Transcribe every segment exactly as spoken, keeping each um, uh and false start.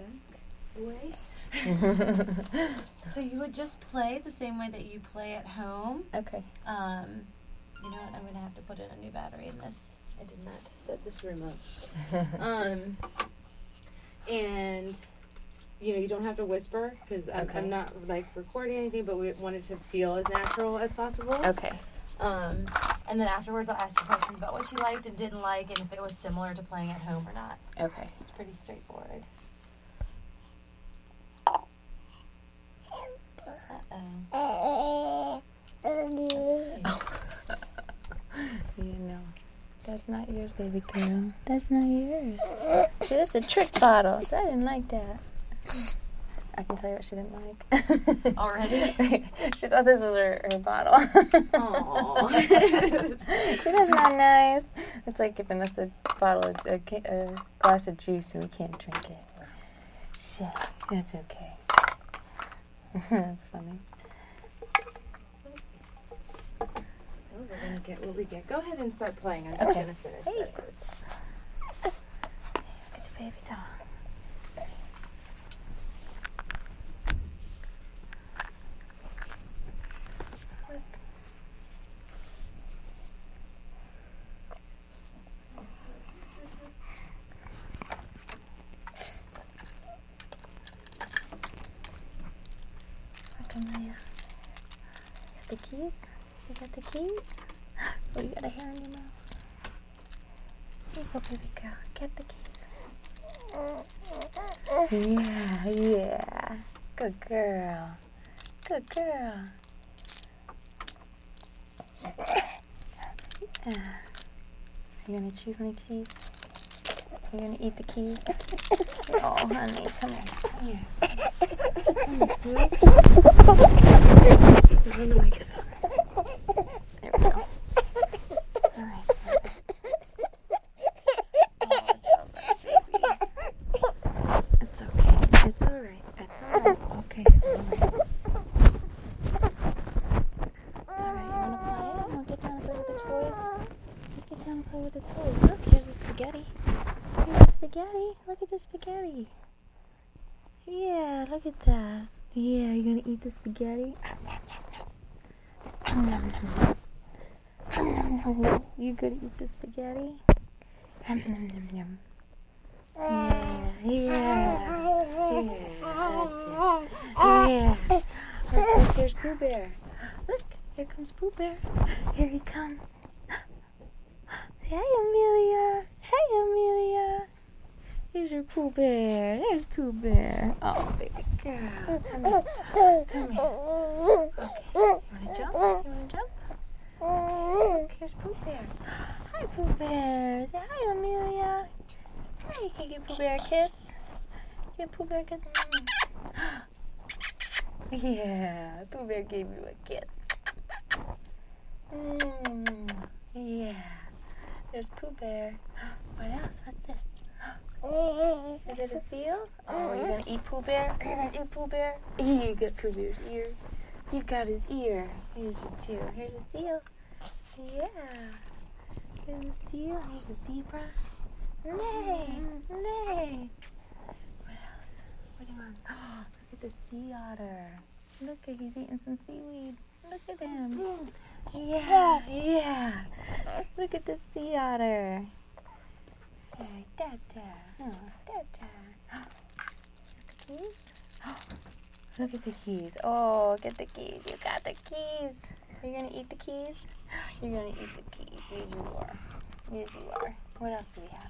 way. So you would just play the same way that you play at home. Okay. Um, you know what? I'm going to have to put in a new battery in this. I did not set this room up. um, and, you know, you don't have to whisper because I'm, Okay. I'm not, like, recording anything, but we want it to feel as natural as possible. Okay. Um, and then afterwards I'll ask you questions about what you liked and didn't like and if it was similar to playing at home or not. Okay. It's pretty straightforward. Uh-oh. You know, that's not yours, baby girl. That's not yours. See, that's a trick bottle. I didn't like that. I can tell you what she didn't like. Already? She thought this was her, her bottle. Aww. See, that's not nice. It's like giving us a bottle, of, a, ca- a glass of juice and we can't drink it. Shit, that's okay. That's funny. Oh, we're gonna get what we get. Go ahead and start playing. I'm just Okay. gonna finish Hey. this. Get the baby doll. Amelia. Got the keys? You got the keys? Oh, you got a hair in your mouth. Here you go, baby girl. Get the keys. Yeah, yeah. Good girl. Good girl. Yeah. Are you gonna choose any keys? Are you gonna eat the keys? Oh, honey, come here. Come here. On the microphone. There we go. All right. Oh, it's all right, baby. It's okay. It's all right. It's all right. Okay. It's all right. It's all right. You wanna play? You wanna get down and play with the toys? Let's get down and play with the toys. Look, here's the spaghetti. Here's the spaghetti. Look at the spaghetti. Yeah, look at that. Yeah, you gonna eat the spaghetti? You gonna eat the spaghetti? Yeah, yeah, yeah, yeah. Look, here's Pooh Bear. Look, here comes Pooh Bear. Here he comes. Hey, Amelia. Hey, Amelia. Here's your Pooh Bear. There's Pooh Bear. Oh, baby girl. Come here. Come here. Okay. You wanna jump? You wanna jump? Okay. Look, here's Pooh Bear. Hi, Pooh Bear. Say hi, Amelia. Hi. Can you give Pooh Bear a kiss? Give Pooh Bear a kiss. Yeah. Pooh Bear gave you a kiss. Mm. Yeah. There's Pooh Bear. What else? What's this? Is it a seal? Oh, you're gonna eat Pooh Bear? Are you gonna eat Pooh Bear? You got Pooh Bear's ear. You've got his ear. Here's your two. Here's a seal. Yeah. Here's a seal. Here's a zebra. Nay. Nay. What else? What do you want? Oh, look at the sea otter. Look at he's eating some seaweed. Look at him. Yeah. Yeah. Look at the sea otter. Hey, Dada. Oh, Dada. The keys? Look at the keys. Oh, get the keys. You got the keys. Are you going to eat the keys? You're going to eat the keys. Here you are. Here you are. What else do we have?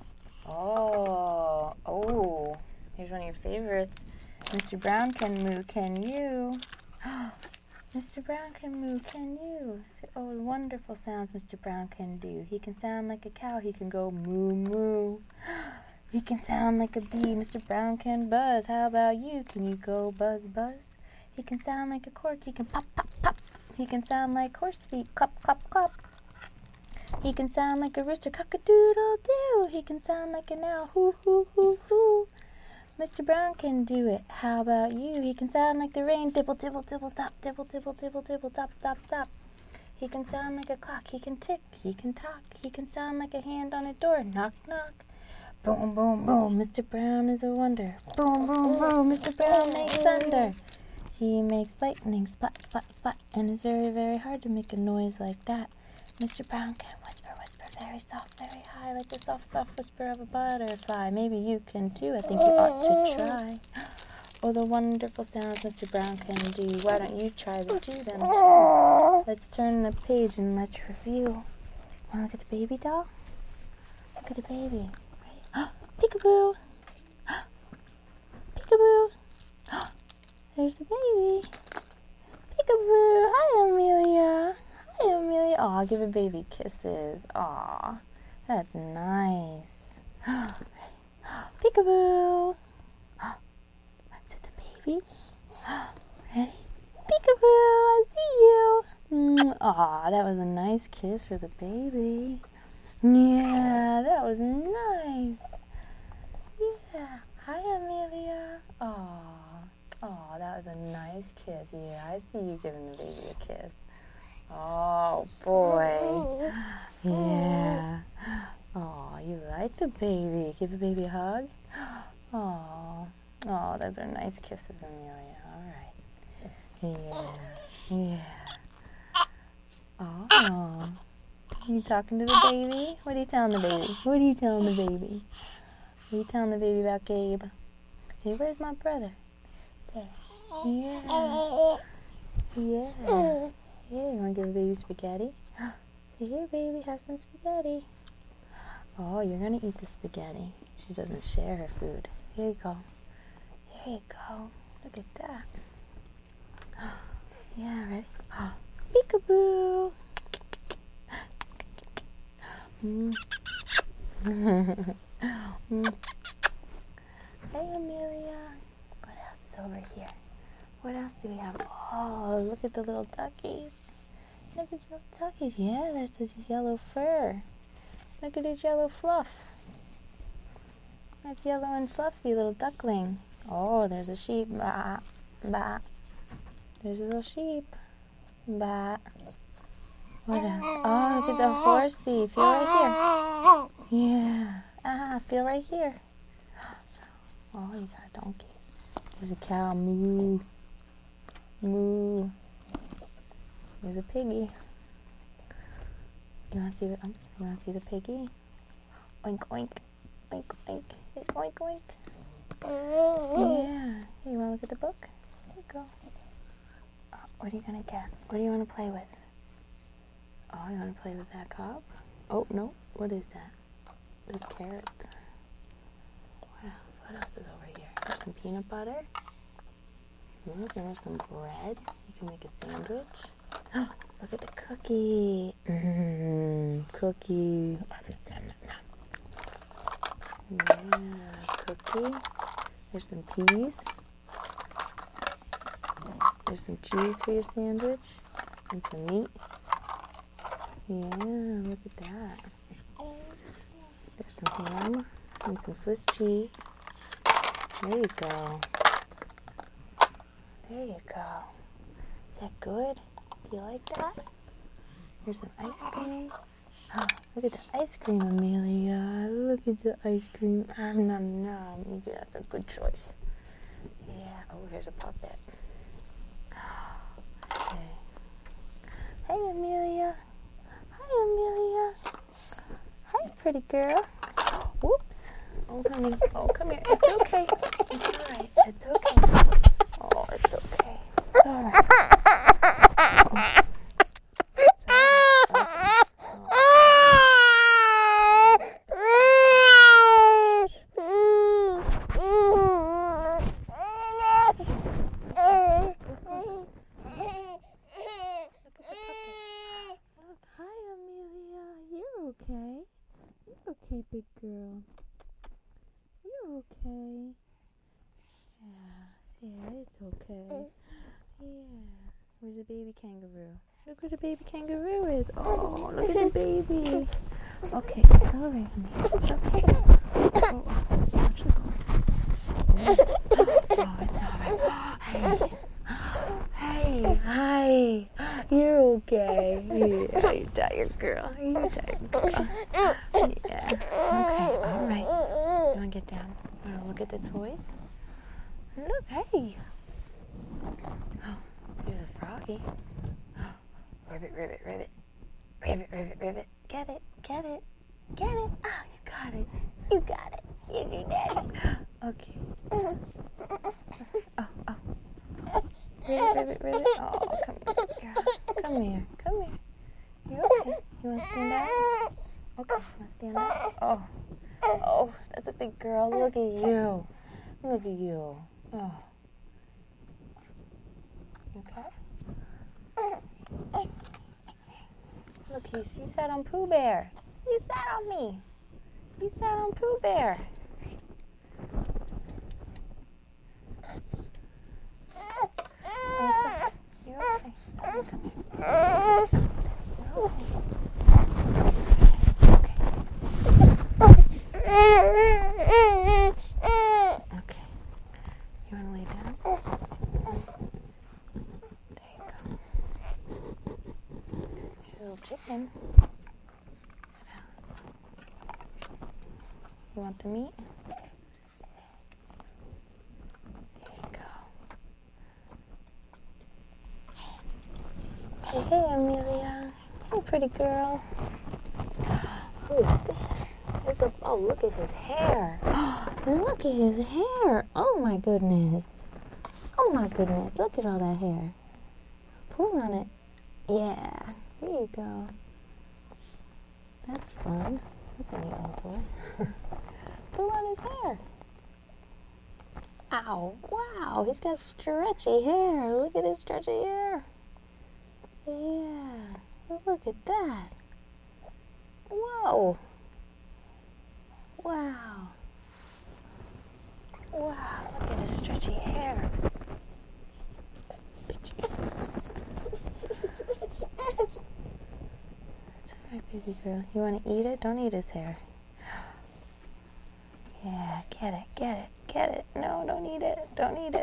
Oh. Oh. Here's one of your favorites. Mister Brown can moo, can you? Mister Brown can moo, can you? Oh, wonderful sounds Mister Brown can do. He can sound like a cow. He can go moo, moo. He can sound like a bee. Mister Brown can buzz. How about you? Can you go buzz, buzz? He can sound like a cork. He can pop, pop, pop. He can sound like horse feet. Clap, clap, clap. He can sound like a rooster. Cock-a-doodle-doo. He can sound like an owl. Hoo, hoo, hoo, hoo. Mister Brown can do it. How about you? He can sound like the rain. Dibble, dibble, dibble, dop. Dibble, dibble, dibble, dibble, dop, dop, dop. He can sound like a clock. He can tick. He can talk. He can sound like a hand on a door. Knock, knock. Boom, boom, boom, Mister Brown is a wonder. Boom, boom, boom, Mister Brown makes thunder. He makes lightning, splat, splat, splat, and it's very, very hard to make a noise like that. Mister Brown can whisper, whisper, very soft, very high, like the soft, soft whisper of a butterfly. Maybe you can too. I think you ought to try. Oh, the wonderful sounds Mister Brown can do. Why don't you try to do them too? Let's turn the page and let's review. Want to look at the baby doll? Look at the baby. Ready? Peekaboo! Peekaboo! There's the baby. Peekaboo! Hi, Amelia. Hi, Amelia. Aw, give a baby kisses. Aw, that's nice. Ready? Peekaboo! Is it the baby? Ready? Peekaboo! I see you. Aw, that was a nice kiss for the baby. Yeah, that was nice. Yeah. Hi, Amelia. Aw. Oh, that was a nice kiss. Yeah, I see you giving the baby a kiss. Oh, boy. Yeah. Oh, you like the baby. Give the baby a hug. Oh, oh, those are nice kisses, Amelia. All right. Yeah, yeah. Oh, you talking to the baby? What are you telling the baby? What are you telling the baby? What are you telling the baby about Gabe? Say, where's my brother? Yeah. Yeah. Yeah. Yeah. You want to give a baby spaghetti? Say, here, baby, have some spaghetti. Oh, you're going to eat the spaghetti. She doesn't share her food. Here you go. There you go. Look at that. Yeah, ready? Peekaboo. Mm. mm. Hey, Amelia. Over here. What else do we have? Oh, look at the little duckies. Look at the little duckies. Yeah, that's his yellow fur. Look at his yellow fluff. That's yellow and fluffy little duckling. Oh, there's a sheep. Bah, bah. There's a little sheep. Bah. What else? Oh, look at the horsey. Feel right here. Yeah. Ah, feel right here. Oh, you got a donkey. There's a cow. Moo. Moo. There's a piggy. You want to see the umps? You want to see the piggy? Oink, oink. Oink, oink. Oink, oink. Yeah. You want to look at the book? Here you go. Oh, what are you going to get? What do you want to play with? Oh, you want to play with that cup? Oh, no. What is that? There's carrots. What else? What else is over here? There's some peanut butter. Look, and there's some bread. You can make a sandwich. Look at the cookie. Mmm, cookie. Yeah, cookie. There's some peas. There's some cheese for your sandwich. And some meat. Yeah, look at that. There's some ham and some Swiss cheese. There you go. There you go. Is that good? Do you like that? Here's some ice cream. Oh, look at the ice cream, Amelia. Look at the ice cream. Nom, nom, nom. Yeah, that's a good choice. Yeah. Oh, here's a puppet. Okay. Hey, Amelia. Hi, Amelia. Hi, pretty girl. Whoops. Oh, honey. Oh, come here. It's okay. It's all right. It's okay. Oh, it's okay. It's all right. Oh. It's all right. Look, hi, Amelia. You're okay. You're okay, big girl. You're okay. Yeah, yeah, it's okay. Yeah. Where's the baby kangaroo? Look where the baby kangaroo is. Oh, look at the baby. Okay, it's all right, honey. It's okay. Oh, oh, watch the corner. Oh, it's all right. Hey. Hey, hi. You're okay. Yeah, you're tired, girl. You're tired, girl. Yeah. Okay, all right. want to get down? You want to look at the toys? Look, hey. Oh, here's a froggy. Ribbit, ribbit, ribbit. Ribbit, ribbit, ribbit. Get it, get it, get it. Oh, you got it. You got it. Yes, you did. Okay. Oh, oh. Ribbit, ribbit, ribbit. Oh, come here. Come here. Come here. You okay? You want to stand up? Okay. You want to stand up? Oh. Oh, that's a big girl. Look at you. Look at you. Oh. Okay. Look, you, you sat on Pooh Bear. You sat on me. You sat on Pooh Bear. Oh, you're okay. You're okay. Okay. You want to lay down? There you go. Here's a little chicken. You want the meat? There you go. Hey, hey, Amelia. Hey, pretty girl. Who is this? There's a, oh, look at his hair. Look at his hair. Oh, my goodness. Oh, my goodness. Look at all that hair. Pull on it. Yeah. Here you go. That's fun. That's a neat little toy. Pull on his hair. Ow. Wow. He's got stretchy hair. Look at his stretchy hair. Yeah. Look at that. Whoa. Wow. Wow. Look at his stretchy hair. That's all right, baby girl. You want to eat it? Don't eat his hair. Yeah, get it, get it, get it. No, don't eat it. Don't eat it.